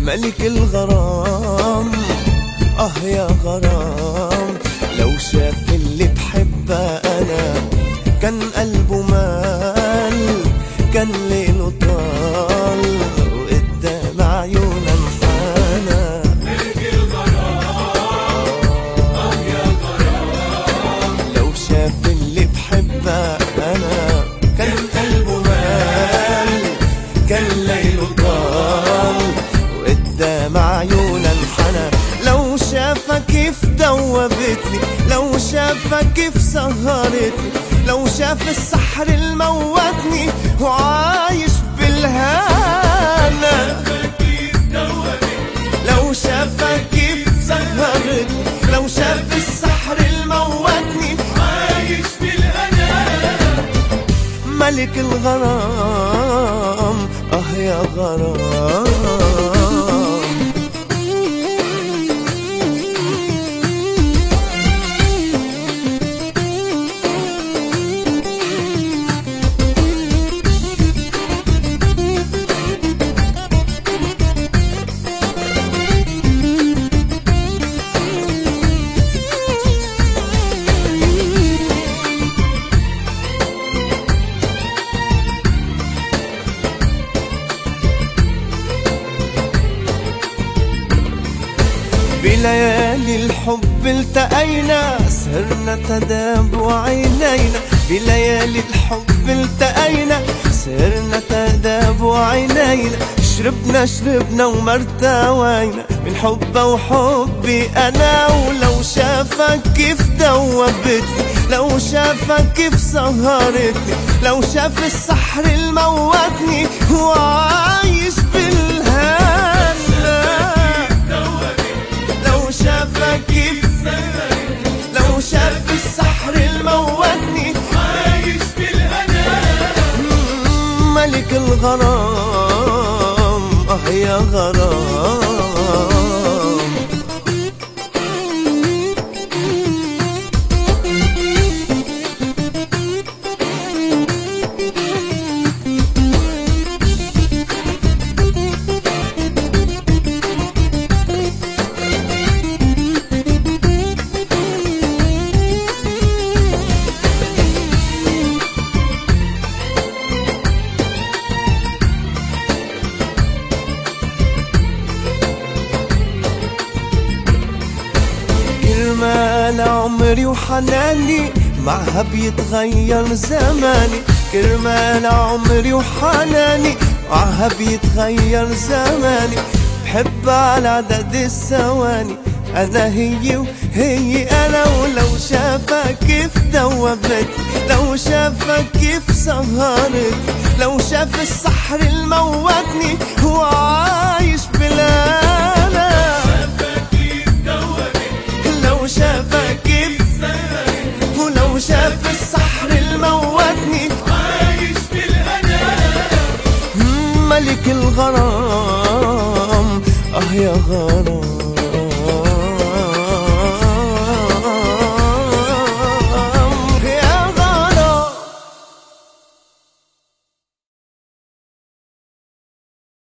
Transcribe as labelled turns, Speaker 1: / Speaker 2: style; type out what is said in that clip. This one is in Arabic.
Speaker 1: ملك الغرام. يا غرام، لو شاف اللي بحبه أنا كان قلبه مال، كان ليله طال وقدام عيونه انحنى.
Speaker 2: ملك الغرام، يا غرام،
Speaker 1: لو شاف اللي بحبه أنا كان قلبه مال، كان ليله طال وقدام عيونه انحنى. لو شافك كيف دوبتني، لو شافك كيف سهرتني، لو شاف السحر الموتني وعايش بالهنا. لو شافك كيف سهرتني، لو شاف السحر الموتني
Speaker 2: عايش بالهنا.
Speaker 1: ملك الغرام. يا غرام. بليالي الحب التقينا، سهرنا تداب عينينا. بليالي الحب التقينا، سهرنا تداب عينينا. شربنا ومرتوينا من حبه وحبي أنا. ولو شافك كيف دوبتني، لو شافك كيف سهرتني، لو شاف السحر الموتني وعايش بالهنا. لو شافك كيف، لو شاف السحر الموتني
Speaker 2: عايش بالهنا.
Speaker 1: ملك الغرام. يا غرام. كرمال عمري وحناني معها بيتغير زماني. كرمال عمري وحناني معها بيتغير زماني. بحب على عدد الثواني، أنا هي وهي أنا. ولو شافك كيف دوبتني، لو شافك كيف سهرتني، لو شاف السحر الموتني وعايش بالأنا. لو شافك كيف، ولو شاف السحر الموتني
Speaker 2: عايش بالهنا.
Speaker 1: ملك الغرام. يا غرام.